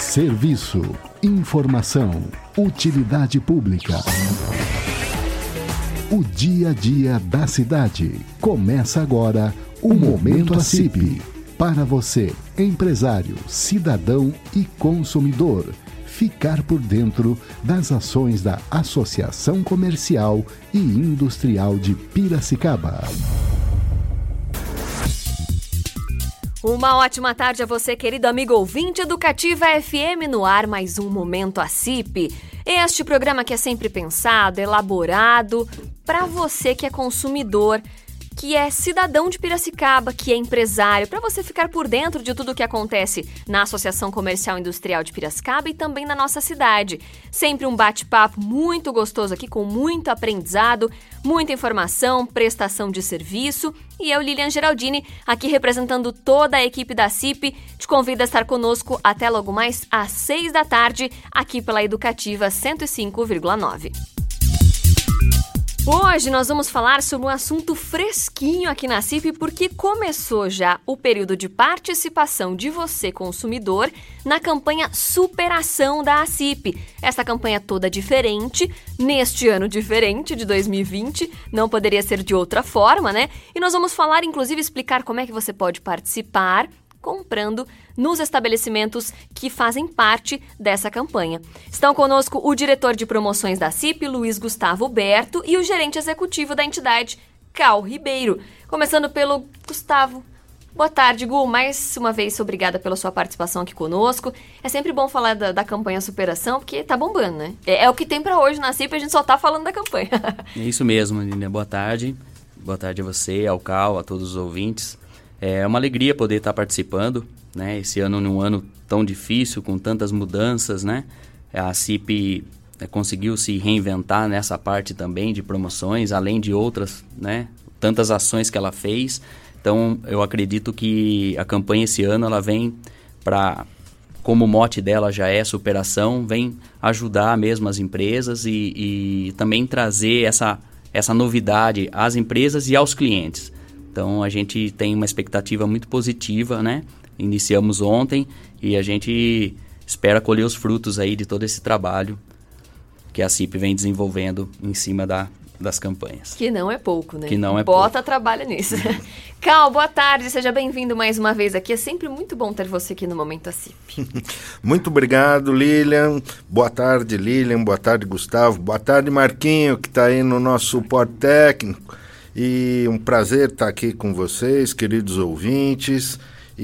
Serviço, informação, utilidade pública. O dia a dia da cidade. Começa agora o Momento ACIP. Para você, empresário, cidadão e consumidor, ficar por dentro das ações da Associação Comercial e Industrial de Piracicaba. Uma ótima tarde a você, querido amigo ouvinte Educativa FM, no ar mais um Momento ACIP. Este programa que é sempre pensado, elaborado para você que é consumidor, que é cidadão de Piracicaba, que é empresário, para você ficar por dentro de tudo o que acontece na Associação Comercial e Industrial de Piracicaba e também na nossa cidade. Sempre um bate-papo muito gostoso aqui, com muito aprendizado, muita informação, prestação de serviço. E eu, Lilian Geraldini, aqui representando toda a equipe da CIP, te convido a estar conosco até logo mais às 6 da tarde, aqui pela Educativa 105,9. Hoje nós vamos falar sobre um assunto fresquinho aqui na CIP, porque começou já o período de participação de você, consumidor, na campanha Superação da ACIP. Essa campanha toda diferente, neste ano diferente de 2020, não poderia ser de outra forma, né? E nós vamos falar, inclusive, explicar como é que você pode participar comprando nos estabelecimentos que fazem parte dessa campanha. Estão conosco o diretor de promoções da CIP, Luiz Gustavo Berto, e o gerente executivo da entidade, Cal Ribeiro. Começando pelo Gustavo. Boa tarde, Gu. Mais uma vez, obrigada pela sua participação aqui conosco. É sempre bom falar da campanha Superação, porque tá bombando, né? É o que tem pra hoje na CIP, a gente só tá falando da campanha. É isso mesmo, Lina. Boa tarde. Boa tarde a você, ao Cal, a todos os ouvintes. É uma alegria poder estar participando, né? Esse ano, num ano tão difícil, com tantas mudanças, né? A CIP conseguiu se reinventar nessa parte também de promoções, além de outras, né? Tantas ações que ela fez. Então, eu acredito que a campanha esse ano, ela vem para, como o mote dela já é superação, vem ajudar mesmo as empresas e também trazer essa novidade às empresas e aos clientes. Então, a gente tem uma expectativa muito positiva, né? Iniciamos ontem e a gente espera colher os frutos aí de todo esse trabalho que a CIP vem desenvolvendo em cima das campanhas. Que não é pouco, né? Que não é Bota pouco. trabalho nisso. Cal, boa tarde, seja bem-vindo mais uma vez aqui. É sempre muito bom ter você aqui no Momento ACIP. Muito obrigado, Lilian. Boa tarde, Lilian. Boa tarde, Gustavo. Boa tarde, Marquinho, que está aí no nosso suporte técnico. E um prazer estar aqui com vocês, queridos ouvintes.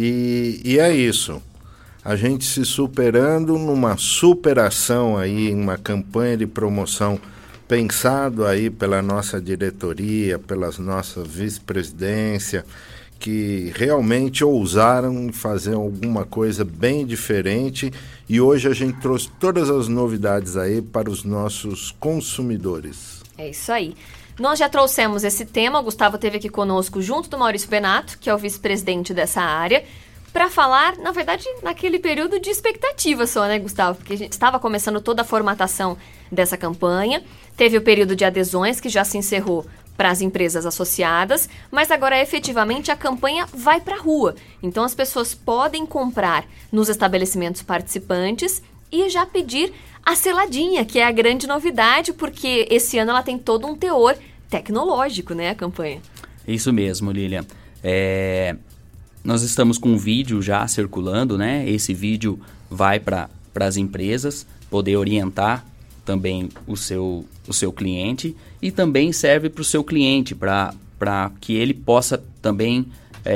E é isso. A gente se superando numa superação aí, uma campanha de promoção pensado aí pela nossa diretoria, pelas nossas vice-presidência, que realmente ousaram fazer alguma coisa bem diferente. E hoje a gente trouxe todas as novidades aí para os nossos consumidores. É isso aí. Nós já trouxemos esse tema, o Gustavo esteve aqui conosco junto do Maurício Benato, que é o vice-presidente dessa área, para falar, na verdade, naquele período de expectativa só, né, Gustavo? Porque a gente estava começando toda a formatação dessa campanha, teve o período de adesões, que já se encerrou para as empresas associadas, mas agora efetivamente a campanha vai para a rua. Então as pessoas podem comprar nos estabelecimentos participantes e já pedir a seladinha, que é a grande novidade, porque esse ano ela tem todo um teor tecnológico, né, a campanha. Isso mesmo, Lilian. Nós estamos com um vídeo já circulando, né? Esse vídeo vai para as empresas poder orientar também o seu cliente e também serve para o seu cliente, para que ele possa também,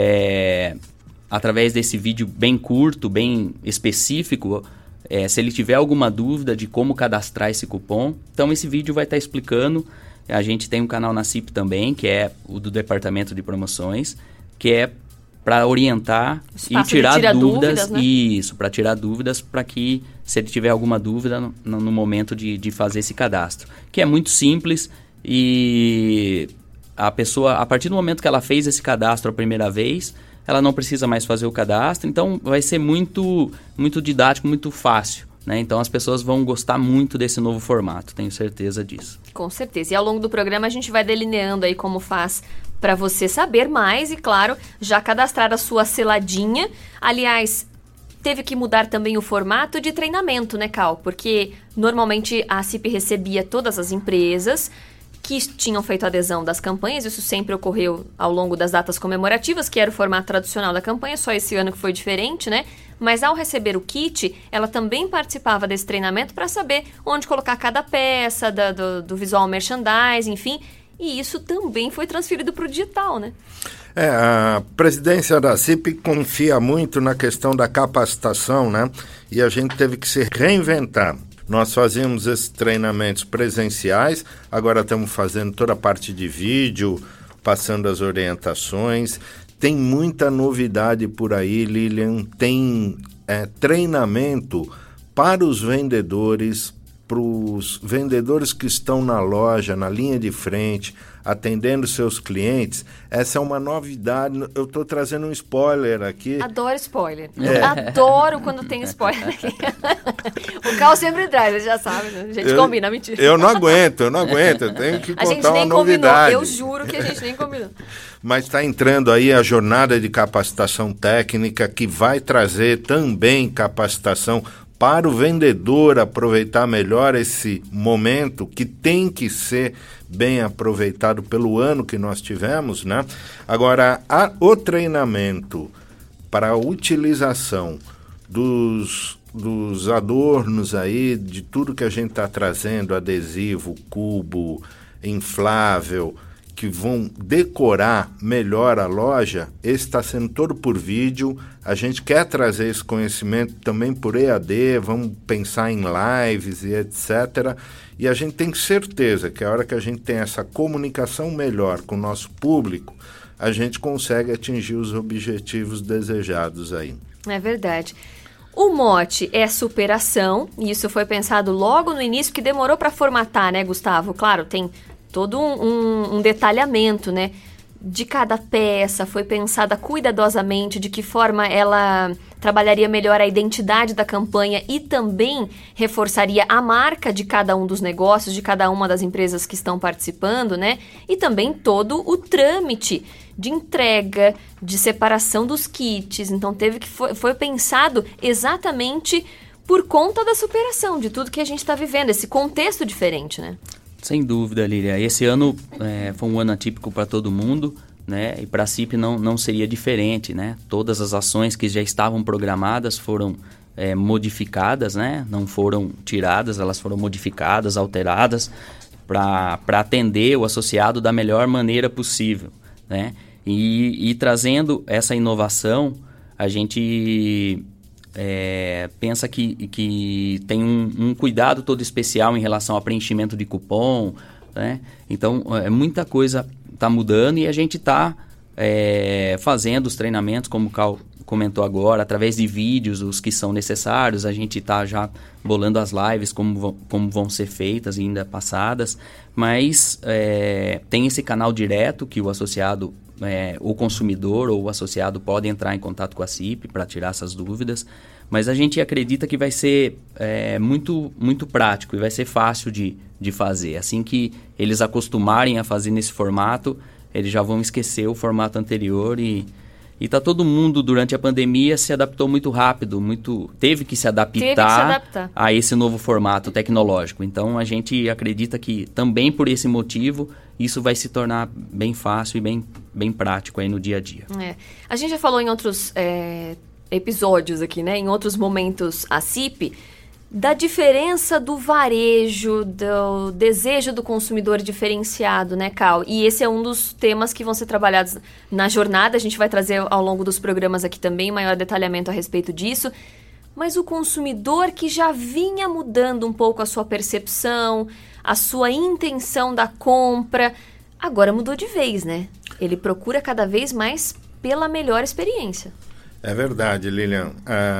através desse vídeo bem curto, bem específico, se ele tiver alguma dúvida de como cadastrar esse cupom, então esse vídeo vai estar explicando. A gente tem um canal na CIP também, que é o do Departamento de Promoções, que é para orientar e tirar dúvidas, né? Isso, para tirar dúvidas, para que, se ele tiver alguma dúvida no momento de fazer esse cadastro. Que é muito simples e a pessoa, a partir do momento que ela fez esse cadastro a primeira vez, ela não precisa mais fazer o cadastro, então vai ser muito, muito didático, muito fácil, né? Então as pessoas vão gostar muito desse novo formato, tenho certeza disso. Com certeza. E ao longo do programa a gente vai delineando aí como faz para você saber mais e, claro, já cadastrar a sua seladinha. Aliás, teve que mudar também o formato de treinamento, né, Cal? Porque normalmente a CIP recebia todas as empresas que tinham feito adesão das campanhas, isso sempre ocorreu ao longo das datas comemorativas, que era o formato tradicional da campanha, só esse ano que foi diferente, né? Mas ao receber o kit, ela também participava desse treinamento para saber onde colocar cada peça, do visual merchandising, enfim, e isso também foi transferido para o digital, né? A presidência da CIP confia muito na questão da capacitação, né? E a gente teve que se reinventar. Nós fazíamos esses treinamentos presenciais, agora estamos fazendo toda a parte de vídeo, passando as orientações. Tem muita novidade por aí, Lilian. Tem treinamento para os vendedores que estão na loja, na linha de frente, atendendo seus clientes. Essa é uma novidade. Eu estou trazendo um spoiler aqui. Adoro spoiler. Adoro quando tem spoiler aqui. O Cal sempre traz, ele já sabe, né? A gente combina, mentira. Eu não aguento. Eu tenho que contar uma novidade. A gente nem combinou, eu juro que a gente nem combinou. Mas está entrando aí a jornada de capacitação técnica, que vai trazer também capacitação para o vendedor aproveitar melhor esse momento, que tem que ser bem aproveitado pelo ano que nós tivemos, né? Agora, o treinamento para a utilização dos adornos aí, de tudo que a gente está trazendo, adesivo, cubo, inflável, que vão decorar melhor a loja, esse está sendo todo por vídeo. A gente quer trazer esse conhecimento também por EAD, vamos pensar em lives e etc. E a gente tem certeza que a hora que a gente tem essa comunicação melhor com o nosso público, a gente consegue atingir os objetivos desejados aí. É verdade. O mote é superação, e isso foi pensado logo no início, que demorou para formatar, né, Gustavo? Claro, tem todo um detalhamento, né, de cada peça, foi pensada cuidadosamente de que forma ela trabalharia melhor a identidade da campanha e também reforçaria a marca de cada um dos negócios, de cada uma das empresas que estão participando, né, e também todo o trâmite de entrega, de separação dos kits. Então foi pensado exatamente por conta da superação de tudo que a gente está vivendo, esse contexto diferente, né? Sem dúvida, Lília. Esse ano foi um ano atípico para todo mundo, né? E para a CIP não seria diferente, né? Todas as ações que já estavam programadas foram modificadas, né? Não foram tiradas, elas foram modificadas, alteradas para atender o associado da melhor maneira possível, né? E trazendo essa inovação, a gente pensa que tem um cuidado todo especial em relação ao preenchimento de cupom, né? Então, muita coisa está mudando e a gente está fazendo os treinamentos, como o Cal comentou agora, através de vídeos, os que são necessários. A gente está já bolando as lives, como vão ser feitas ainda passadas, mas tem esse canal direto que o associado, o consumidor ou o associado pode entrar em contato com a CIP para tirar essas dúvidas, mas a gente acredita que vai ser muito, muito prático e vai ser fácil de fazer. Assim que eles acostumarem a fazer nesse formato, eles já vão esquecer o formato anterior e tá todo mundo, durante a pandemia, se adaptou muito rápido, teve que se adaptar a esse novo formato tecnológico. Então, a gente acredita que também por esse motivo, isso vai se tornar bem fácil e bem prático aí no dia a dia. A gente já falou em outros episódios aqui, né? Em outros momentos, a CIP, da diferença do varejo, do desejo do consumidor diferenciado, né, Cal? E esse é um dos temas que vão ser trabalhados na jornada. A gente vai trazer ao longo dos programas aqui também maior detalhamento a respeito disso. Mas o consumidor que já vinha mudando um pouco a sua percepção, a sua intenção da compra, agora mudou de vez, né? Ele procura cada vez mais pela melhor experiência. É verdade, Lilian.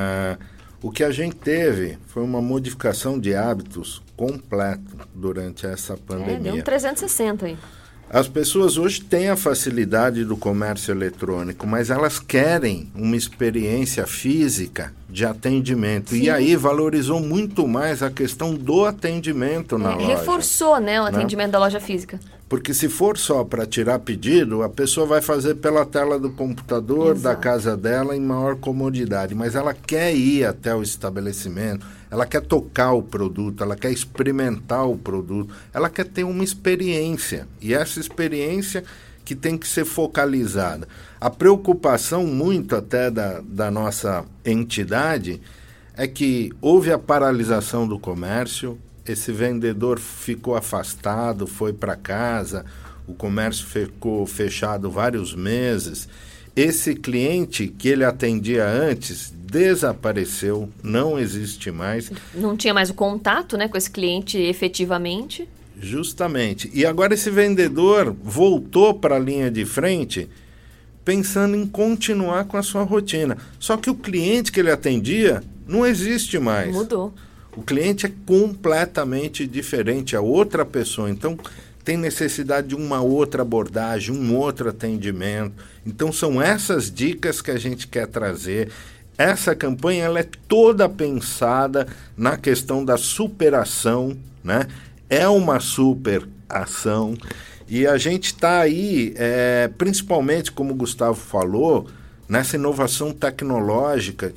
O que a gente teve foi uma modificação de hábitos completo durante essa pandemia. Deu um 360 aí. As pessoas hoje têm a facilidade do comércio eletrônico, mas elas querem uma experiência física de atendimento. Sim. E aí valorizou muito mais a questão do atendimento na loja. Reforçou, né, o atendimento da loja física. Porque se for só para tirar pedido, a pessoa vai fazer pela tela do computador da casa dela em maior comodidade. Mas ela quer ir até o estabelecimento, ela quer tocar o produto, ela quer experimentar o produto, ela quer ter uma experiência. E essa experiência que tem que ser focalizada. A preocupação muito até da nossa entidade é que houve a paralisação do comércio, esse vendedor ficou afastado, foi para casa, o comércio ficou fechado vários meses. Esse cliente que ele atendia antes desapareceu, não existe mais. Não tinha mais o contato, né, com esse cliente efetivamente. Justamente. E agora esse vendedor voltou para a linha de frente pensando em continuar com a sua rotina. Só que o cliente que ele atendia não existe mais. Mudou. O cliente é completamente diferente, é outra pessoa. Então, tem necessidade de uma outra abordagem, um outro atendimento. Então, são essas dicas que a gente quer trazer. Essa campanha ela é toda pensada na questão da superação, né? É uma superação. E a gente está aí, principalmente, como o Gustavo falou, nessa inovação tecnológica.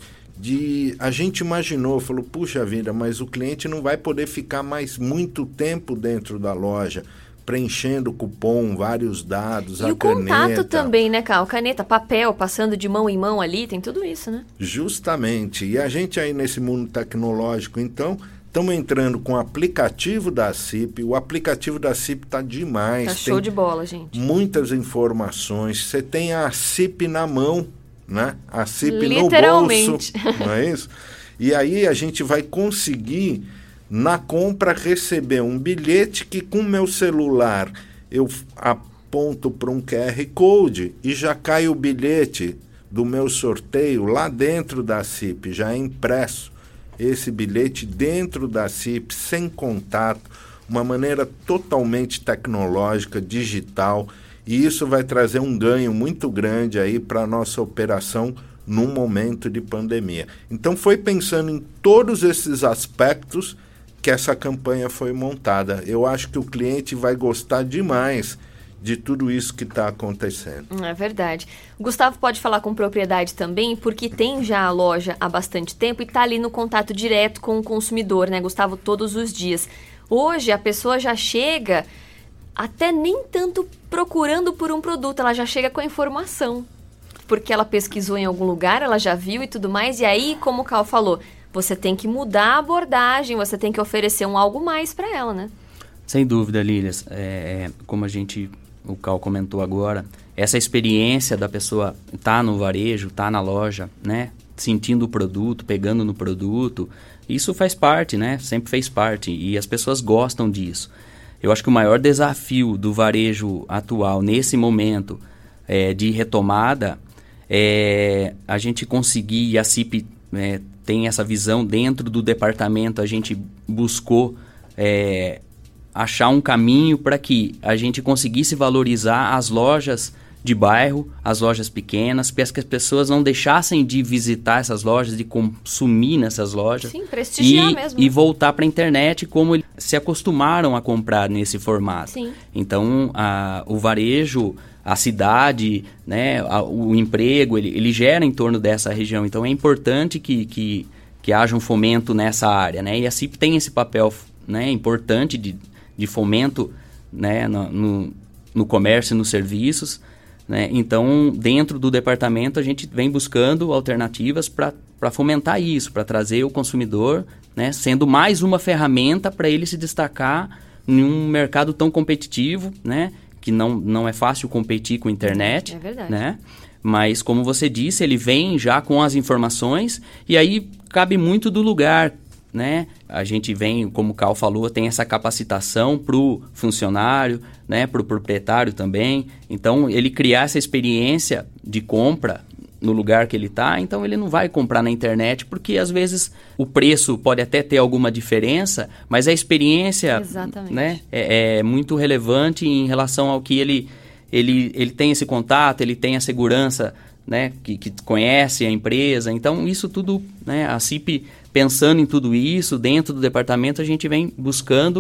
A gente imaginou, falou, puxa vida, mas o cliente não vai poder ficar mais muito tempo dentro da loja, preenchendo cupom, vários dados, a caneta. E o contato também, né, Carl? Caneta, papel, passando de mão em mão ali, tem tudo isso, né? Justamente. E a gente aí nesse mundo tecnológico, então, estamos entrando com o aplicativo da CIP. O aplicativo da CIP está demais. Tá show de bola, gente. Muitas informações. Você tem a CIP na mão, né? A CIP no bolso, não é isso? E aí a gente vai conseguir, na compra, receber um bilhete que com meu celular eu aponto para um QR Code e já cai o bilhete do meu sorteio lá dentro da CIP, já é impresso esse bilhete dentro da CIP, sem contato, uma maneira totalmente tecnológica, digital. E isso vai trazer um ganho muito grande aí para a nossa operação num momento de pandemia. Então foi pensando em todos esses aspectos que essa campanha foi montada. Eu acho que o cliente vai gostar demais de tudo isso que está acontecendo. É verdade. O Gustavo pode falar com propriedade também, porque tem já a loja há bastante tempo e está ali no contato direto com o consumidor, né, Gustavo, todos os dias. Hoje a pessoa já chega até nem tanto procurando por um produto, ela já chega com a informação, porque ela pesquisou em algum lugar, ela já viu e tudo mais, e aí, como o Carl falou, você tem que mudar a abordagem, você tem que oferecer algo mais para ela, né? Sem dúvida, Lílias. Como o Carl comentou agora, essa experiência da pessoa estar no varejo, estar na loja, né? Sentindo o produto, pegando no produto, isso faz parte, né? Sempre fez parte, e as pessoas gostam disso. Eu acho que o maior desafio do varejo atual, nesse momento de retomada, é a gente conseguir, e a CIP tem essa visão dentro do departamento, a gente buscou achar um caminho para que a gente conseguisse valorizar as lojas de bairro, as lojas pequenas, para que as pessoas não deixassem de visitar essas lojas, de consumir nessas lojas. Sim, prestigiar mesmo. E voltar para a internet como eles se acostumaram a comprar nesse formato. Sim. Então, o varejo, a cidade, né, o emprego, ele gera em torno dessa região. Então, é importante que haja um fomento nessa área, né? E a CIP tem esse papel, né, importante de fomento, né, no comércio e nos serviços. Né? Então, dentro do departamento, a gente vem buscando alternativas para fomentar isso, para trazer o consumidor, né, sendo mais uma ferramenta para ele se destacar em um mercado tão competitivo, né, que não é fácil competir com a internet. É verdade. Né? Mas, como você disse, ele vem já com as informações e aí cabe muito do lugar. Né? A gente vem, como o Carl falou, tem essa capacitação para o funcionário, né? Para o proprietário também. Então, ele criar essa experiência de compra no lugar que ele está, então ele não vai comprar na internet, porque às vezes o preço pode até ter alguma diferença, mas a experiência, né, é muito relevante em relação ao que ele tem esse contato, ele tem a segurança, né, que conhece a empresa. Então, isso tudo, né, a CIP, pensando em tudo isso, dentro do departamento, a gente vem buscando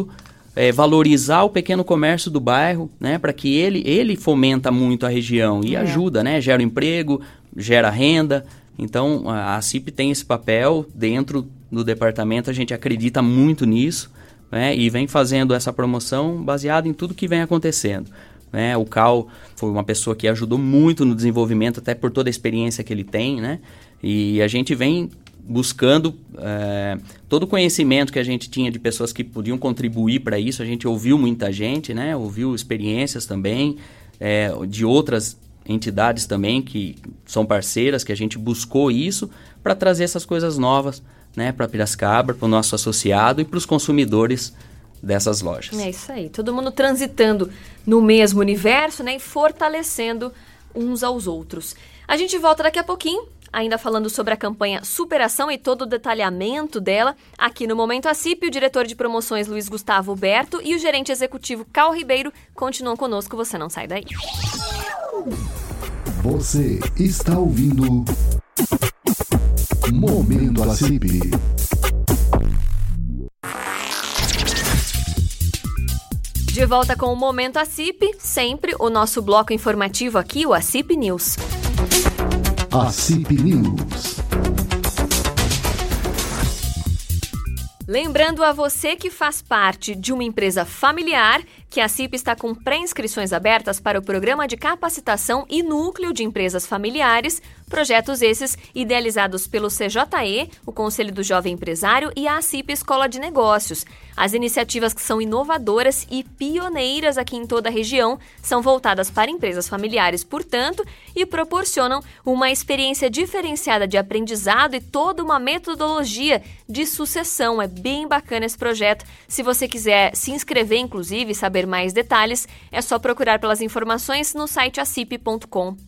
valorizar o pequeno comércio do bairro, né, para que ele fomenta muito a região e ajuda, né, gera emprego, gera renda. Então, a CIP tem esse papel dentro do departamento, a gente acredita muito nisso, né, e vem fazendo essa promoção baseada em tudo que vem acontecendo. Né? O Cal foi uma pessoa que ajudou muito no desenvolvimento, até por toda a experiência que ele tem, né? E a gente vem buscando todo o conhecimento que a gente tinha de pessoas que podiam contribuir para isso. A gente ouviu muita gente, né? Ouviu experiências também de outras entidades também que são parceiras, que a gente buscou isso para trazer essas coisas novas, né? Para Piracicaba, para o nosso associado e para os consumidores dessas lojas. É isso aí, todo mundo transitando no mesmo universo, né? E fortalecendo uns aos outros. A gente volta daqui a pouquinho, ainda falando sobre a campanha Superação e todo o detalhamento dela. Aqui no Momento ACIP, o diretor de promoções Luiz Gustavo Berto e o gerente executivo Cal Ribeiro continuam conosco, você não sai daí. Você está ouvindo Momento ACIP. De volta com o Momento ACIP, sempre o nosso bloco informativo aqui, o ACIP News. ACIP News. Lembrando a você que faz parte de uma empresa familiar que a CIP está com pré-inscrições abertas para o Programa de Capacitação e Núcleo de Empresas Familiares, projetos esses idealizados pelo CJE, o Conselho do Jovem Empresário e a CIP Escola de Negócios. As iniciativas que são inovadoras e pioneiras aqui em toda a região são voltadas para empresas familiares, portanto, e proporcionam uma experiência diferenciada de aprendizado e toda uma metodologia de sucessão. É bem bacana esse projeto. Se você quiser se inscrever, inclusive, e saber mais detalhes, é só procurar pelas informações no site acip.com.br.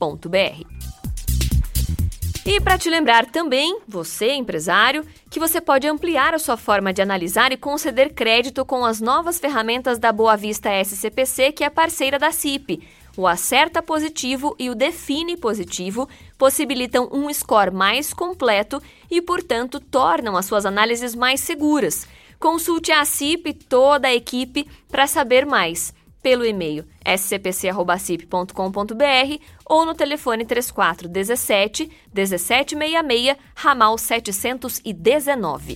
E para te lembrar também, você empresário, que você pode ampliar a sua forma de analisar e conceder crédito com as novas ferramentas da Boa Vista SCPC, que é parceira da CIP. O Acerta Positivo e o Define Positivo possibilitam um score mais completo e, portanto, tornam as suas análises mais seguras. Consulte a CIP e toda a equipe para saber mais pelo e-mail scpc@cip.com.br ou no telefone 3417 1766, ramal 719.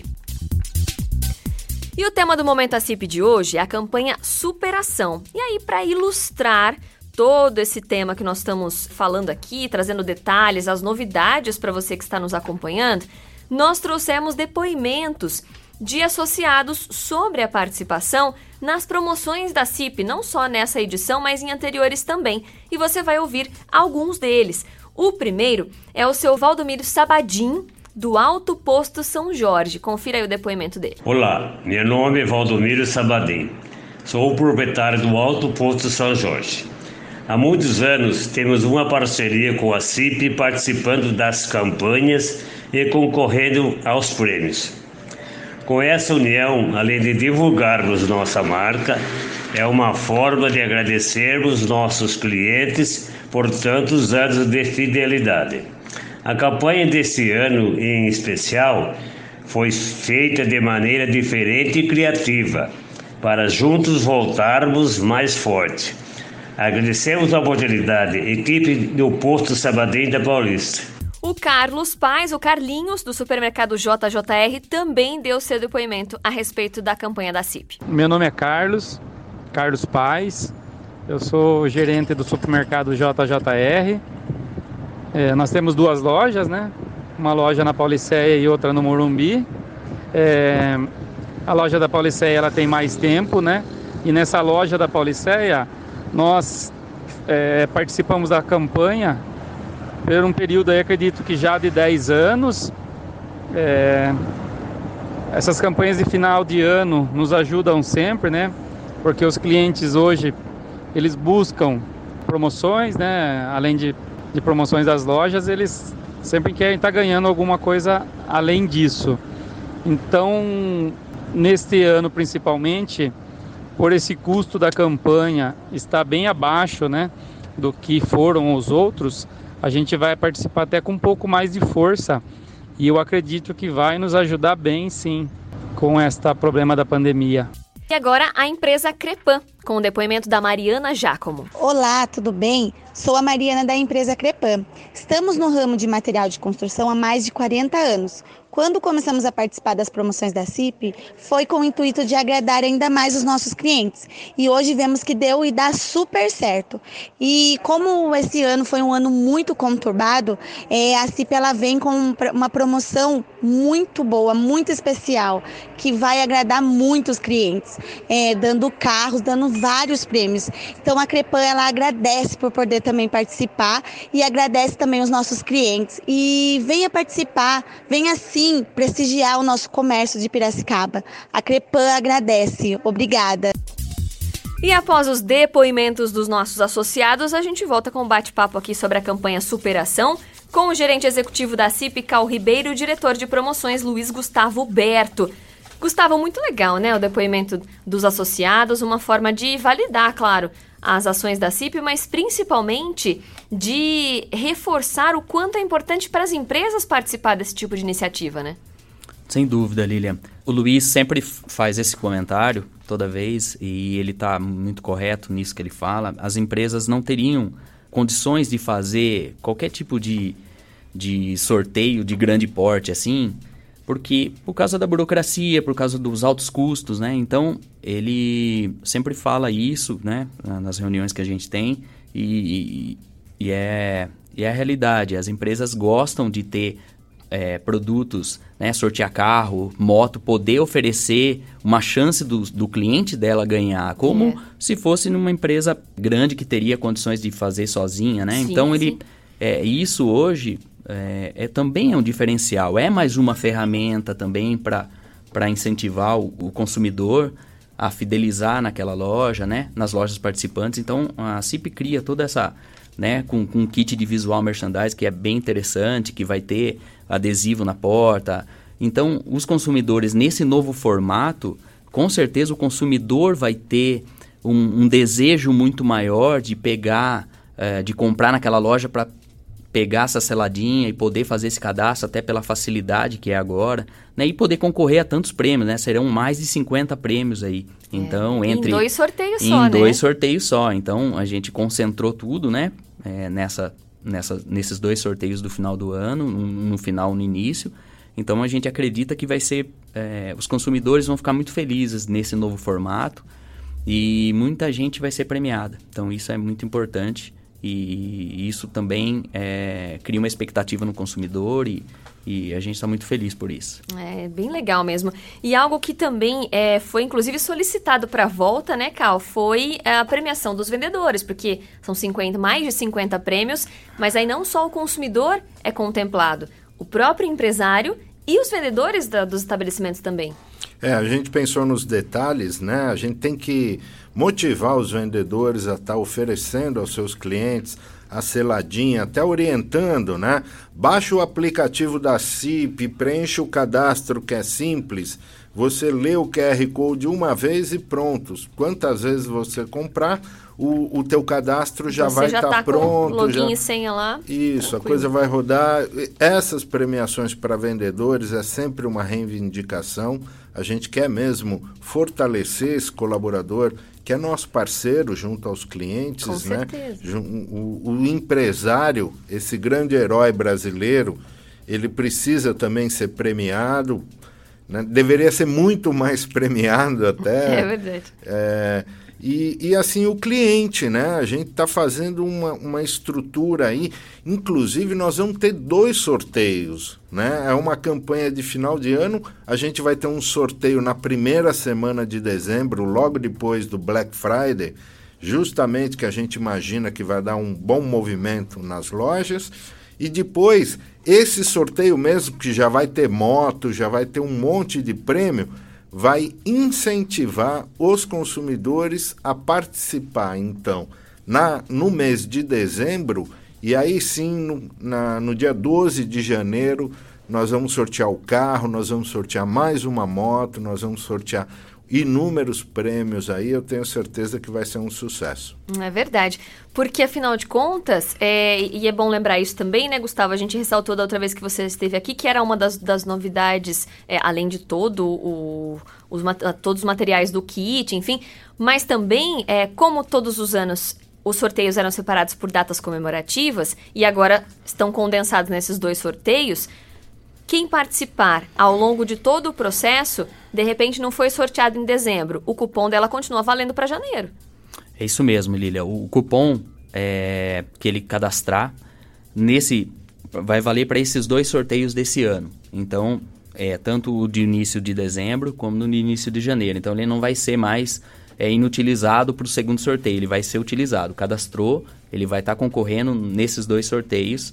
E o tema do Momento ACIP de hoje é a campanha Superação. E aí, para ilustrar todo esse tema que nós estamos falando aqui, trazendo detalhes, as novidades para você que está nos acompanhando, nós trouxemos depoimentos de associados sobre a participação nas promoções da CIP, não só nessa edição, mas em anteriores também. E você vai ouvir alguns deles. O primeiro é o seu Valdomiro Sabadim, do Alto Posto São Jorge. Confira aí o depoimento dele. Olá, meu nome é Valdomiro Sabadim. Sou o proprietário do Alto Posto São Jorge. Há muitos anos temos uma parceria com a CIP, participando das campanhas e concorrendo aos prêmios. Com essa união, além de divulgarmos nossa marca, é uma forma de agradecermos nossos clientes por tantos anos de fidelidade. A campanha desse ano, em especial, foi feita de maneira diferente e criativa, para juntos voltarmos mais forte. Agradecemos a oportunidade, equipe do Posto Sabadim da Paulista. O Carlos Paz, o Carlinhos, do supermercado JJR, também deu seu depoimento a respeito da campanha da CIP. Meu nome é Carlos Paz, eu sou gerente do supermercado JJR. Nós temos duas lojas, né? Uma loja na Pauliceia e outra no Morumbi. A loja da Pauliceia ela tem mais tempo, né? E nessa loja da Pauliceia nós participamos da campanha por um período aí, acredito que já de 10 anos. Essas campanhas de final de ano nos ajudam sempre, né? Porque os clientes hoje, eles buscam promoções, né? Além de promoções das lojas, eles sempre querem estar ganhando alguma coisa além disso. Então, neste ano principalmente, por esse custo da campanha estar bem abaixo, né, do que foram os outros, a gente vai participar até com um pouco mais de força e eu acredito que vai nos ajudar bem, sim, com este problema da pandemia. E agora a empresa Crepan, com o depoimento da Mariana Giacomo. Olá, tudo bem? Sou a Mariana da empresa Crepan. Estamos no ramo de material de construção há mais de 40 anos. Quando começamos a participar das promoções da CIP, foi com o intuito de agradar ainda mais os nossos clientes. E hoje vemos que deu e dá super certo. E como esse ano foi um ano muito conturbado, a CIP ela vem com uma promoção muito boa, muito especial, que vai agradar muitos clientes, dando carros, dando vários prêmios. Então a Crepan ela agradece por poder também participar e agradece também os nossos clientes. E venha participar, venha sim prestigiar o nosso comércio de Piracicaba. A Crepan agradece. Obrigada. E após os depoimentos dos nossos associados, a gente volta com um bate-papo aqui sobre a campanha Superação, com o gerente executivo da CIP, Cal Ribeiro, e o diretor de promoções, Luiz Gustavo Berto. Gustavo, muito legal, né? O depoimento dos associados, uma forma de validar, claro, as ações da CIP, mas principalmente de reforçar o quanto é importante para as empresas participar desse tipo de iniciativa, né? Sem dúvida, Lilian. O Luiz sempre faz esse comentário toda vez e ele está muito correto nisso que ele fala. As empresas não teriam condições de fazer qualquer tipo de sorteio de grande porte assim, porque por causa da burocracia, por causa dos altos custos, né? Então, ele sempre fala isso, né? Nas reuniões que a gente tem e é a realidade. As empresas gostam de ter produtos, né? Sortear carro, moto, poder oferecer uma chance do cliente dela ganhar, como se fosse numa empresa grande que teria condições de fazer sozinha, né? Sim, então, isso hoje... também é um diferencial, é mais uma ferramenta também para incentivar o consumidor a fidelizar naquela loja, né? Nas lojas participantes. Então, a CIP cria toda essa, né? Com um kit de visual merchandise que é bem interessante, que vai ter adesivo na porta. Então, os consumidores, nesse novo formato, com certeza o consumidor vai ter um desejo muito maior de pegar, de comprar naquela loja para pegar essa seladinha e poder fazer esse cadastro até pela facilidade que é agora, né? E poder concorrer a tantos prêmios, né? Serão mais de 50 prêmios aí. Então, em 2 sorteios só, né? Em 2 sorteios só. Então, a gente concentrou tudo, né? Nesses 2 sorteios do final do ano, no final, no início. Então, a gente acredita que vai ser... os consumidores vão ficar muito felizes nesse novo formato e muita gente vai ser premiada. Então, isso é muito importante. E isso também cria uma expectativa no consumidor e a gente está muito feliz por isso. É bem legal mesmo. E algo que também foi inclusive solicitado para a volta, né, Cal, foi a premiação dos vendedores, porque são mais de 50 prêmios, mas aí não só o consumidor é contemplado, o próprio empresário e os vendedores dos estabelecimentos também. A gente pensou nos detalhes, né? A gente tem que motivar os vendedores a estar oferecendo aos seus clientes a seladinha, até orientando, né? Baixa o aplicativo da CIP, preenche o cadastro que é simples, você lê o QR Code uma vez e pronto. Quantas vezes você comprar, o teu cadastro já vai estar pronto. Com login e senha lá. Isso, tranquilo. A coisa vai rodar. Essas premiações para vendedores é sempre uma reivindicação. A gente quer mesmo fortalecer esse colaborador, que é nosso parceiro junto aos clientes, com né? certeza. O empresário, esse grande herói brasileiro, ele precisa também ser premiado, né? Deveria ser muito mais premiado até. É verdade. E assim, o cliente, né? A gente está fazendo uma estrutura aí. Inclusive, nós vamos ter 2 sorteios, né? É uma campanha de final de ano. A gente vai ter um sorteio na primeira semana de dezembro, logo depois do Black Friday, justamente que a gente imagina que vai dar um bom movimento nas lojas. E depois, esse sorteio mesmo, que já vai ter moto, já vai ter um monte de prêmio, vai incentivar os consumidores a participar, então, no mês de dezembro, e aí sim, no dia 12 de janeiro, nós vamos sortear o carro, nós vamos sortear mais uma moto, nós vamos sortear inúmeros prêmios aí, eu tenho certeza que vai ser um sucesso. É verdade, porque afinal de contas, e é bom lembrar isso também, né, Gustavo? A gente ressaltou da outra vez que você esteve aqui, que era uma das novidades, além de todos os materiais do kit, enfim, mas também, como todos os anos os sorteios eram separados por datas comemorativas e agora estão condensados nesses 2 sorteios, quem participar ao longo de todo o processo, de repente não foi sorteado em dezembro, o cupom dela continua valendo para janeiro. É isso mesmo, Lília. O cupom que ele cadastrar, vai valer para esses 2 sorteios desse ano. Então, tanto o de início de dezembro como no início de janeiro. Então, ele não vai ser mais inutilizado para o segundo sorteio, ele vai ser utilizado. Cadastrou, ele vai estar concorrendo nesses 2 sorteios.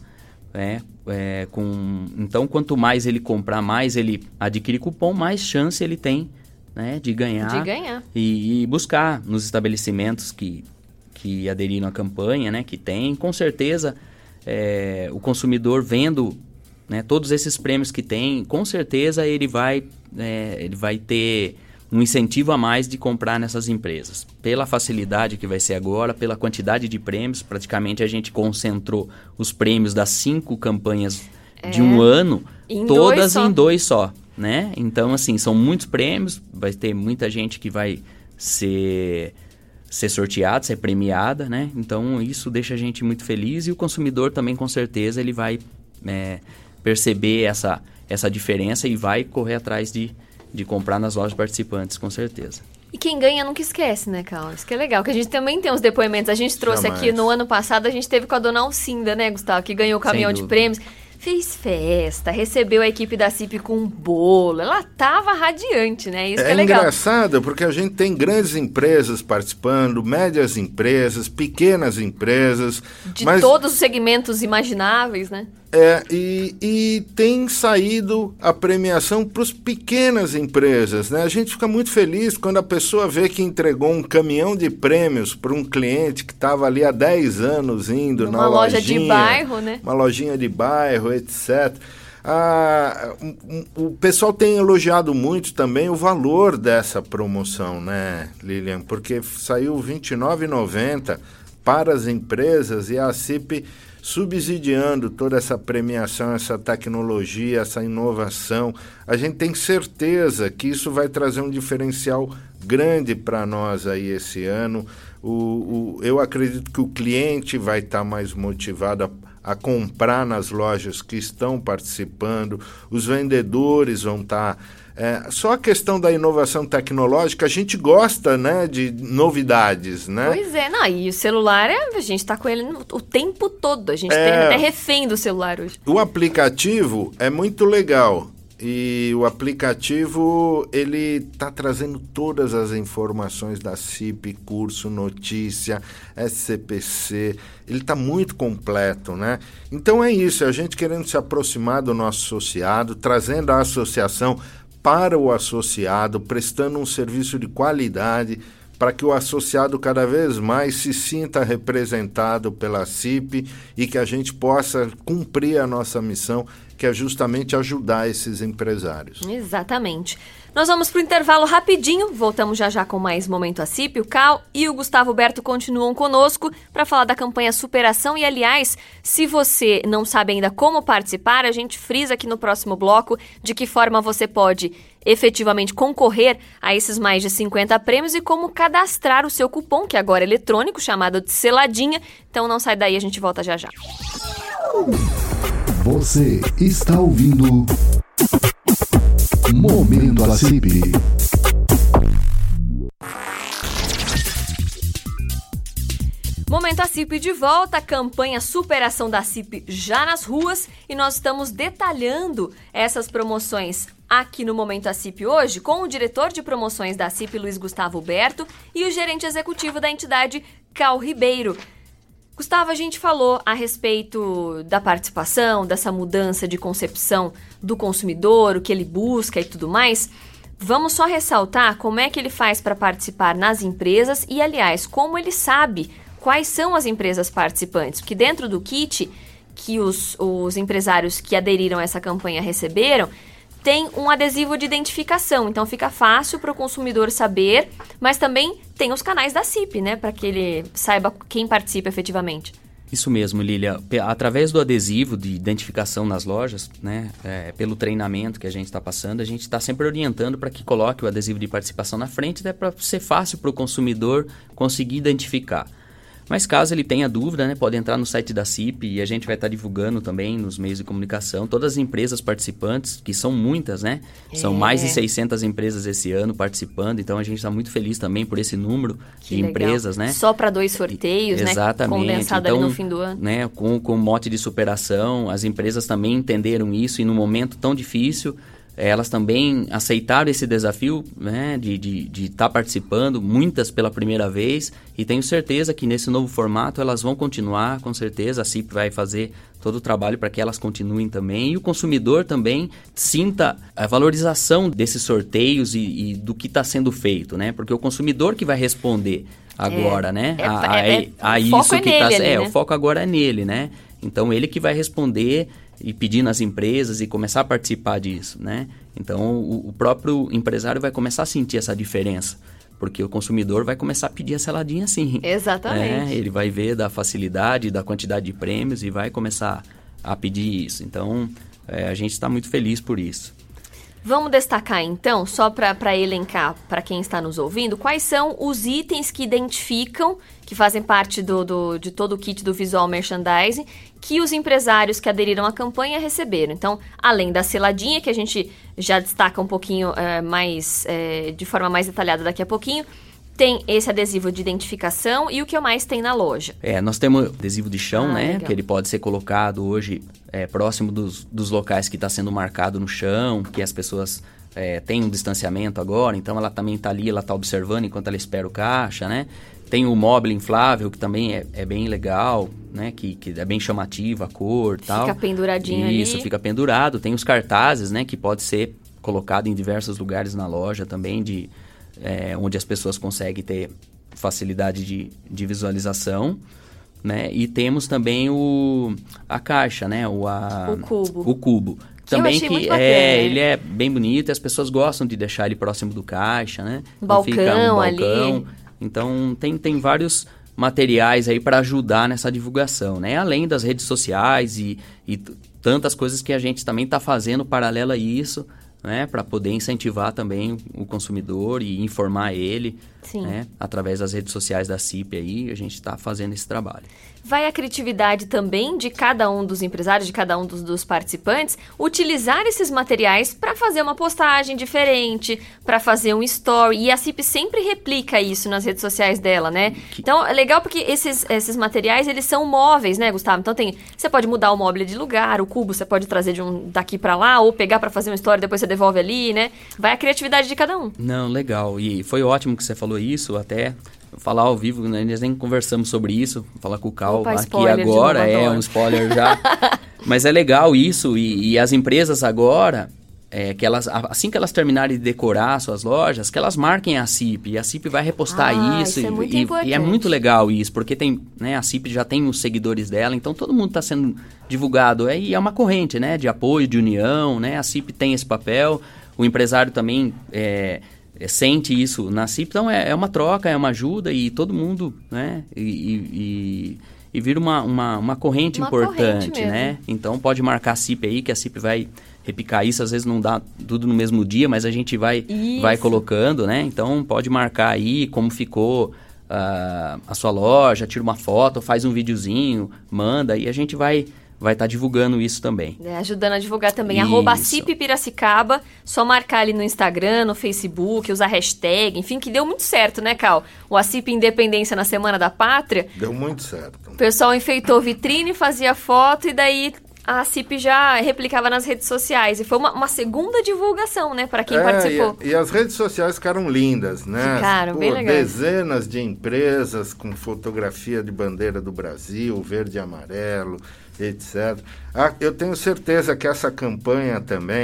Então, quanto mais ele comprar, mais ele adquire cupom, mais chance ele tem, né, de ganhar. E buscar nos estabelecimentos que aderiram à campanha, né, que tem. Com certeza, o consumidor vendo, né, todos esses prêmios que tem, com certeza ele vai ter um incentivo a mais de comprar nessas empresas. Pela facilidade que vai ser agora, pela quantidade de prêmios, praticamente a gente concentrou os prêmios das 5 campanhas de um ano, todas em 2 só, né? Então, assim, são muitos prêmios, vai ter muita gente que vai ser sorteada, ser premiada, né? Então, isso deixa a gente muito feliz e o consumidor também, com certeza, ele vai perceber essa diferença e vai correr atrás de comprar nas lojas participantes, com certeza. E quem ganha nunca esquece, né, Carlos? Isso que é legal, que a gente também tem os depoimentos. A gente trouxe aqui no ano passado, a gente teve com a dona Alcinda, né, Gustavo? Que ganhou o caminhão de prêmios. Fez festa, recebeu a equipe da CIP com um bolo. Ela tava radiante, né? Isso que é legal. É engraçado, porque a gente tem grandes empresas participando, médias empresas, pequenas empresas. De todos os segmentos imagináveis, né? E tem saído a premiação para as pequenas empresas, né? A gente fica muito feliz quando a pessoa vê que entregou um caminhão de prêmios para um cliente que estava ali há 10 anos indo na loja de bairro, né? Uma lojinha de bairro, etc. O pessoal tem elogiado muito também o valor dessa promoção, né, Lilian? Porque saiu R$ 29,90 para as empresas e a CIP subsidiando toda essa premiação, essa tecnologia, essa inovação. A gente tem certeza que isso vai trazer um diferencial grande para nós aí esse ano. Eu acredito que o cliente vai estar mais motivado a comprar nas lojas que estão participando, os vendedores vão estar... só a questão da inovação tecnológica, a gente gosta, né, de novidades, né? Pois é, e o celular, a gente está com ele o tempo todo, a gente tem até refém do celular hoje. O aplicativo é muito legal e o aplicativo, ele está trazendo todas as informações da CIP, curso, notícia, SCPC, ele está muito completo, né? Então é isso, a gente querendo se aproximar do nosso associado, trazendo a associação para o associado, prestando um serviço de qualidade para que o associado cada vez mais se sinta representado pela CIP e que a gente possa cumprir a nossa missão, que é justamente ajudar esses empresários. Exatamente. Nós vamos para o intervalo rapidinho, voltamos já com mais Momento a CIP. O Cal e o Gustavo Berto continuam conosco para falar da campanha Superação. E, aliás, se você não sabe ainda como participar, a gente frisa aqui no próximo bloco de que forma você pode efetivamente concorrer a esses mais de 50 prêmios e como cadastrar o seu cupom, que agora é eletrônico, chamado de Seladinha. Então não sai daí, a gente volta já. Você está ouvindo Momento a CIP. Momento a CIP de volta, a campanha Superação da CIP já nas ruas e nós estamos detalhando essas promoções aqui no Momento a CIP hoje com o diretor de promoções da CIP, Luiz Gustavo Berto, e o gerente executivo da entidade, Cal Ribeiro. Gustavo, a gente falou a respeito da participação, dessa mudança de concepção do consumidor, o que ele busca e tudo mais. Vamos só ressaltar como é que ele faz para participar nas empresas e, aliás, como ele sabe quais são as empresas participantes. Porque dentro do kit que os empresários que aderiram a essa campanha receberam, tem um adesivo de identificação, então fica fácil para o consumidor saber, mas também tem os canais da CIP, né, para que ele saiba quem participa efetivamente. Isso mesmo, Lília. Através do adesivo de identificação nas lojas, né, pelo treinamento que a gente está passando, a gente está sempre orientando para que coloque o adesivo de participação na frente, até para ser fácil para o consumidor conseguir identificar. Mas caso ele tenha dúvida, né, pode entrar no site da CIP e a gente vai estar divulgando também nos meios de comunicação todas as empresas participantes, que são muitas, né? São mais de 600 empresas esse ano participando, então a gente está muito feliz também por esse número de empresas, né? Só para 2 sorteios, exatamente, né? Condensado então, ali no fim do ano. Né, com o mote de superação, as empresas também entenderam isso e num momento tão difícil, elas também aceitaram esse desafio, né, de estar participando, muitas pela primeira vez, e tenho certeza que nesse novo formato elas vão continuar, com certeza a CIP vai fazer todo o trabalho para que elas continuem também, e o consumidor também sinta a valorização desses sorteios e do que está sendo feito, né, porque o consumidor que vai responder agora, né, a isso que está... né? O foco agora é nele, né, então ele que vai responder e pedir nas empresas e começar a participar disso, né? Então, o próprio empresário vai começar a sentir essa diferença, porque o consumidor vai começar a pedir a seladinha sim. Exatamente. Ele vai ver da facilidade, da quantidade de prêmios e vai começar a pedir isso. Então, a gente está muito feliz por isso. Vamos destacar, então, só para elencar, para quem está nos ouvindo, quais são os itens que identificam, que fazem parte de todo o kit do Visual Merchandising, que os empresários que aderiram à campanha receberam. Então, além da seladinha, que a gente já destaca um pouquinho de forma mais detalhada daqui a pouquinho, tem esse adesivo de identificação e o que mais tem na loja? Nós temos adesivo de chão, né? Legal. Que ele pode ser colocado hoje próximo dos locais que está sendo marcado no chão, que as pessoas têm um distanciamento agora, então ela também está ali, ela está observando enquanto ela espera o caixa, né? Tem o móvel inflável, que também é bem legal, né? Que é bem chamativa a cor e tal. Fica penduradinho ali. Isso, fica pendurado. Tem os cartazes, né? Que pode ser colocado em diversos lugares na loja também, onde as pessoas conseguem ter facilidade de visualização, né? E temos também a caixa, né? O cubo. O cubo. Também que muito bacana, ele é bem bonito e as pessoas gostam de deixar ele próximo do caixa, né? Balcão, fica um balcão ali. Então tem vários materiais aí para ajudar nessa divulgação, né? Além das redes sociais e tantas coisas que a gente também está fazendo paralelo a isso, né, para poder incentivar também o consumidor e informar ele, né, através das redes sociais da CIP aí, a gente está fazendo esse trabalho. Vai a criatividade também de cada um dos empresários, de cada um dos participantes, utilizar esses materiais para fazer uma postagem diferente, para fazer um story, e a CIP sempre replica isso nas redes sociais dela, né? Então, é legal porque esses materiais, eles são móveis, né, Gustavo? Então, você pode mudar o móvel de lugar, o cubo você pode trazer daqui para lá, ou pegar para fazer uma story, depois você devolve ali, né? Vai a criatividade de cada um. Não, legal. E foi ótimo que você falou isso, até falar ao vivo, né? Nós nem conversamos sobre isso, falar com o Cal aqui agora, um spoiler já. Mas é legal isso, e as empresas agora, que assim que elas terminarem de decorar suas lojas, que elas marquem a CIP, e a CIP vai repostar isso. Isso é muito e é muito legal isso, porque a CIP já tem os seguidores dela, então todo mundo está sendo divulgado. E é uma corrente, né, de apoio, de união, né? A CIP tem esse papel, o empresário também sente isso na CIP, então é uma troca, é uma ajuda, e todo mundo, né, e vira uma corrente importante, né? Então pode marcar a CIP aí, que a CIP vai repicar isso, às vezes não dá tudo no mesmo dia, mas a gente vai colocando, né? Então pode marcar aí como ficou a sua loja, tira uma foto, faz um videozinho, manda, e a gente vai estar divulgando isso também. Ajudando a divulgar também. Isso. @CIP Piracicaba, só marcar ali no Instagram, no Facebook, usar hashtag, enfim, que deu muito certo, né, Cal? O ACIP Independência na Semana da Pátria. Deu muito certo. O pessoal enfeitou vitrine, fazia foto, e daí a CIP já replicava nas redes sociais. E foi uma segunda divulgação, né, para quem participou. E as redes sociais ficaram lindas, né? Ficaram bem legais. Dezenas de empresas com fotografia de bandeira do Brasil, verde e amarelo, etc. Eu tenho certeza que essa campanha também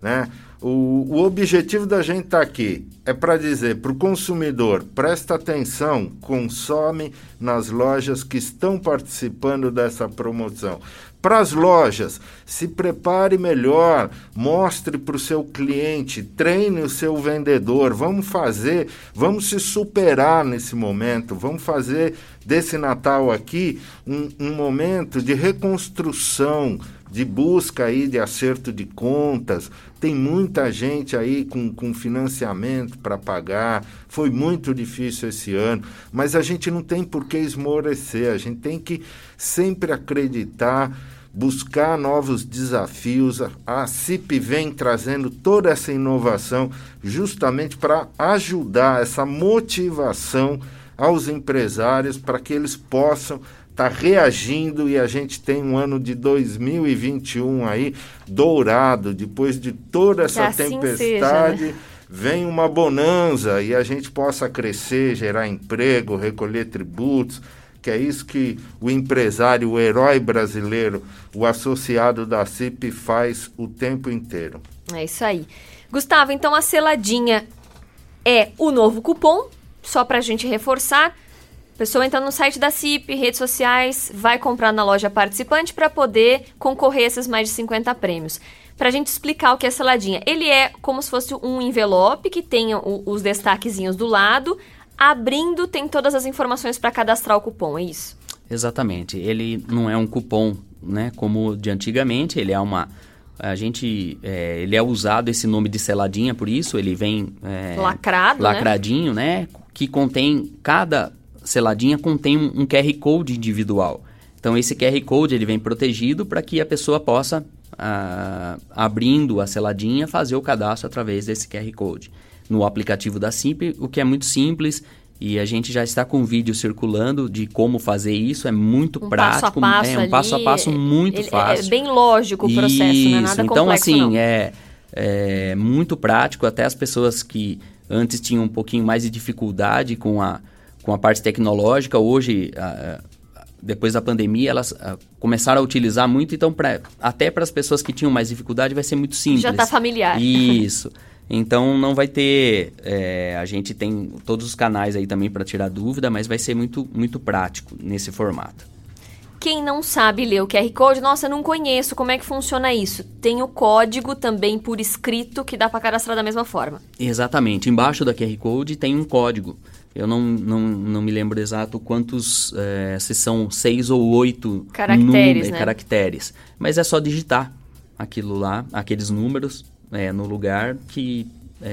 né? O objetivo da gente estar aqui é para dizer para o consumidor, presta atenção, consome nas lojas que estão participando dessa promoção. Para as lojas, se prepare melhor, mostre para o seu cliente, treine o seu vendedor, vamos se superar nesse momento, vamos fazer desse Natal aqui um momento de reconstrução, de busca aí de acerto de contas. Tem muita gente aí com financiamento para pagar, foi muito difícil esse ano, mas a gente não tem por que esmorecer, a gente tem que sempre acreditar, buscar novos desafios. A CIP vem trazendo toda essa inovação justamente para ajudar essa motivação aos empresários para que eles possam estar reagindo, e a gente tem um ano de 2021 aí dourado, depois de toda essa tempestade, seja, né? Vem uma bonança e a gente possa crescer, gerar emprego, recolher tributos, que é isso que o empresário, o herói brasileiro, o associado da CIP faz o tempo inteiro. É isso aí. Gustavo, então a seladinha é o novo cupom, só para a gente reforçar. A pessoa entra no site da CIP, redes sociais, vai comprar na loja participante para poder concorrer a esses mais de 50 prêmios. Para a gente explicar o que é seladinha, ele é como se fosse um envelope que tenha os destaquezinhos do lado. Abrindo, tem todas as informações para cadastrar o cupom, é isso? Exatamente. Ele não é um cupom, né, como de antigamente, ele é uma... ele é usado esse nome de seladinha, por isso ele vem... lacradinho, né? Que contém... Cada seladinha contém um QR Code individual. Então, esse QR Code ele vem protegido para que a pessoa possa, abrindo a seladinha, fazer o cadastro através desse QR Code. No aplicativo da CIP, o que é muito simples, e a gente já está com um vídeo circulando de como fazer isso, é muito prático, passo a passo muito fácil. É bem lógico o processo, isso, não é nada então, complexo, assim, não. É muito prático, até as pessoas que antes tinham um pouquinho mais de dificuldade com a parte tecnológica, hoje, depois da pandemia, elas começaram a utilizar muito, então até para as pessoas que tinham mais dificuldade vai ser muito simples. Já está familiar. Isso. Então, não vai ter... a gente tem todos os canais aí também para tirar dúvida, mas vai ser muito, muito prático nesse formato. Quem não sabe ler o QR Code, nossa, eu não conheço, como é que funciona isso? Tem o código também por escrito que dá para cadastrar da mesma forma. Exatamente. Embaixo da QR Code tem um código. Eu não me lembro exato quantos, se são 6 ou 8 caracteres, né? Caracteres. Mas é só digitar aquilo lá, aqueles números... no lugar que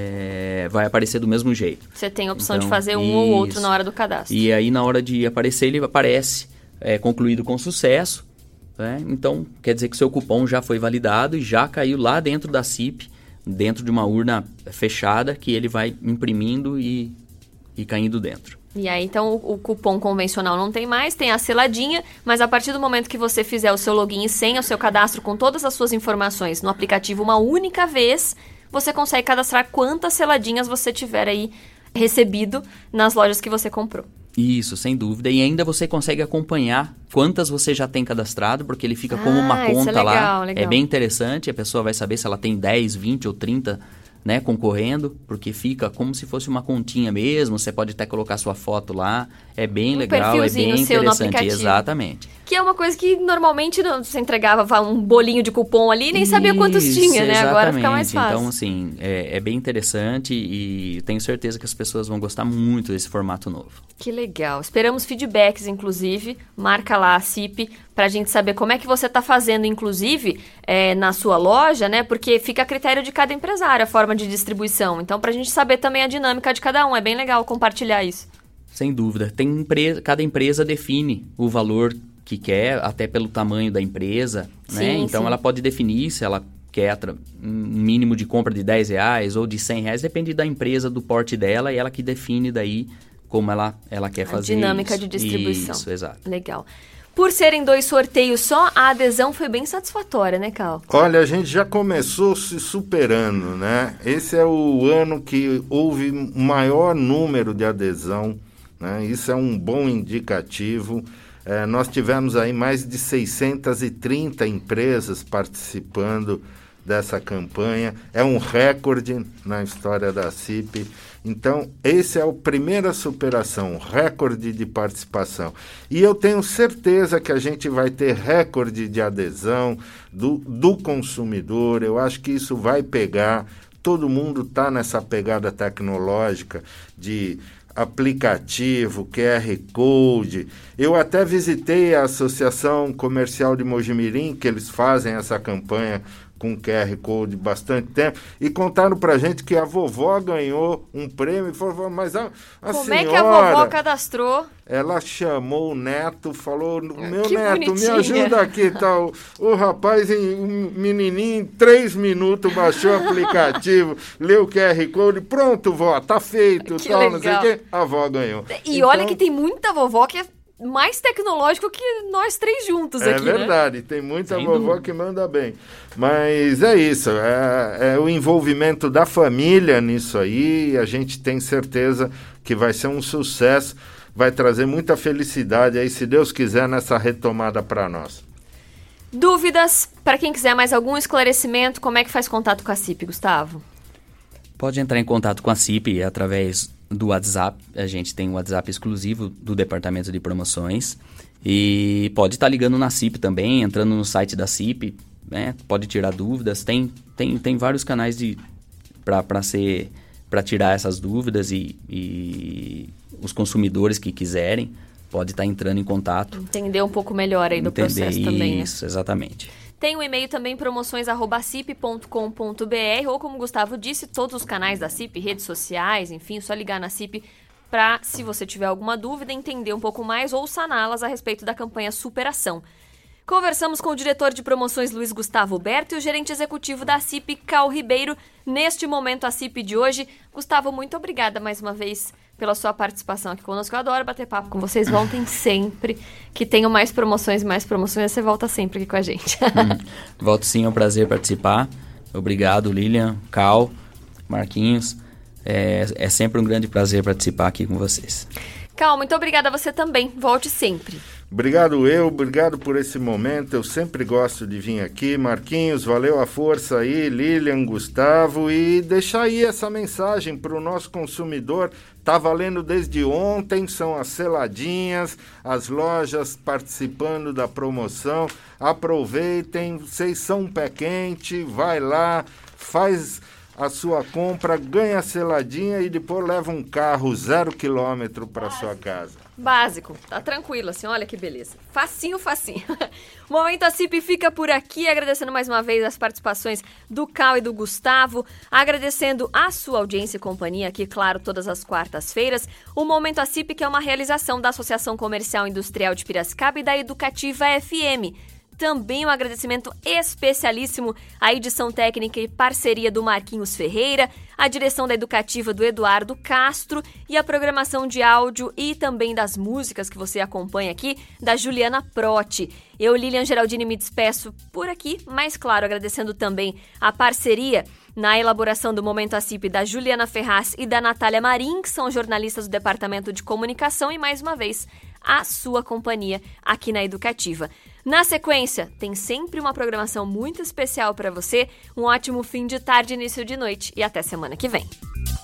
vai aparecer do mesmo jeito. Você tem a opção de fazer um ou outro na hora do cadastro. E aí, na hora de aparecer, ele aparece concluído com sucesso. Né? Então, quer dizer que o seu cupom já foi validado e já caiu lá dentro da CIP, dentro de uma urna fechada, que ele vai imprimindo e caindo dentro. E aí, então, o cupom convencional não tem mais, tem a seladinha, mas a partir do momento que você fizer o seu login e senha, o seu cadastro com todas as suas informações no aplicativo uma única vez, você consegue cadastrar quantas seladinhas você tiver aí recebido nas lojas que você comprou. Isso, sem dúvida. E ainda você consegue acompanhar quantas você já tem cadastrado, porque ele fica como uma conta é legal, lá. Legal. É bem interessante, a pessoa vai saber se ela tem 10, 20 ou 30... né, concorrendo, porque fica como se fosse uma continha mesmo, você pode até colocar sua foto lá, é bem legal, é bem interessante, exatamente. Que é uma coisa que normalmente você entregava um bolinho de cupom ali e nem sabia quantos tinha, né? Exatamente. Agora fica mais fácil. Então, assim, é bem interessante e tenho certeza que as pessoas vão gostar muito desse formato novo. Que legal. Esperamos feedbacks, inclusive. Marca lá a CIP para a gente saber como é que você está fazendo, inclusive, na sua loja, né? Porque fica a critério de cada empresário a forma de distribuição. Então, para a gente saber também a dinâmica de cada um. É bem legal compartilhar isso. Sem dúvida. Cada empresa define o valor que quer, até pelo tamanho da empresa, né? Então, ela pode definir se ela quer um mínimo de compra de R$10 ou de R$100, depende da empresa, do porte dela, e ela que define daí como ela quer fazer isso. A dinâmica de distribuição. Isso, exato. Legal. Por serem 2 sorteios só, a adesão foi bem satisfatória, né, Cal? Olha, a gente já começou se superando, né? Esse é o ano que houve maior número de adesão, né? Isso é um bom indicativo. Nós tivemos aí mais de 630 empresas participando dessa campanha, é um recorde na história da CIP. Então, esse é a primeira superação, recorde de participação. E eu tenho certeza que a gente vai ter recorde de adesão do consumidor. Eu acho que isso vai pegar. Todo mundo está nessa pegada tecnológica de aplicativo, QR Code. Eu até visitei a Associação Comercial de Mojimirim, que eles fazem essa campanha com QR Code bastante tempo, e contaram pra gente que a vovó ganhou um prêmio e falou, mas a Como senhora... é que a vovó cadastrou? Ela chamou o neto, falou, meu Que neto, bonitinha. me ajuda aqui, tal. O rapaz, um menininho, em 3 minutos, baixou o aplicativo, leu o QR Code, pronto, vó, tá feito, Que tal, legal. não sei o quê. A avó ganhou. E Então, olha que tem muita vovó que é mais tecnológico que nós 3 juntos aqui, né? É verdade, tem muita Sem vovó dúvida. que manda bem. Mas é isso, é o envolvimento da família nisso aí, a gente tem certeza que vai ser um sucesso, vai trazer muita felicidade aí, se Deus quiser, nessa retomada para nós. Dúvidas? Para quem quiser mais algum esclarecimento, como é que faz contato com a CIP, Gustavo? Pode entrar em contato com a CIP através do WhatsApp. A gente tem um WhatsApp exclusivo do Departamento de Promoções. E pode estar ligando na CIP também, entrando no site da CIP, né? Pode tirar dúvidas. Tem vários canais para tirar essas dúvidas e os consumidores que quiserem pode estar entrando em contato. Entender um pouco melhor aí do processo também, né? Isso, exatamente. Tem o e-mail também, promoções@cip.com.br, ou como o Gustavo disse, todos os canais da CIP, redes sociais, enfim, é só ligar na CIP para, se você tiver alguma dúvida, entender um pouco mais ou saná-las a respeito da campanha Superação. Conversamos com o diretor de promoções Luiz Gustavo Berto e o gerente executivo da CIP, Cal Ribeiro, neste Momento a CIP de hoje. Gustavo, muito obrigada mais uma vez pela sua participação aqui conosco. Eu adoro bater papo com vocês. Voltem sempre. Que tenham mais promoções, você volta sempre aqui com a gente. Volto sim, é um prazer participar. Obrigado, Lilian, Cal, Marquinhos. É sempre um grande prazer participar aqui com vocês. Cal, muito obrigada a você também. Volte sempre. Obrigado por esse momento, eu sempre gosto de vir aqui. Marquinhos, valeu a força aí, Lilian, Gustavo, e deixar aí essa mensagem para o nosso consumidor. Tá valendo desde ontem, são as seladinhas, as lojas participando da promoção. Aproveitem, vocês são um pé quente, vai lá, faz a sua compra, ganha a seladinha e depois leva um carro 0 km para sua casa. Básico, tá tranquilo assim, olha que beleza. Facinho. O Momento a CIP fica por aqui, agradecendo mais uma vez as participações do Cal e do Gustavo, agradecendo a sua audiência e companhia aqui, claro, todas as quartas-feiras. O Momento a CIP, que é uma realização da Associação Comercial e Industrial de Piracicaba e da Educativa FM. Também um agradecimento especialíssimo à edição técnica e parceria do Marquinhos Ferreira, a direção da Educativa do Eduardo Castro e a programação de áudio e também das músicas que você acompanha aqui, da Juliana Protti. Eu, Lilian Geraldini, me despeço por aqui, mas claro, agradecendo também a parceria na elaboração do Momento a CIP da Juliana Ferraz e da Natália Marim, que são jornalistas do Departamento de Comunicação, e mais uma vez a sua companhia aqui na Educativa. Na sequência, tem sempre uma programação muito especial para você. Um ótimo fim de tarde, início de noite e até semana que vem.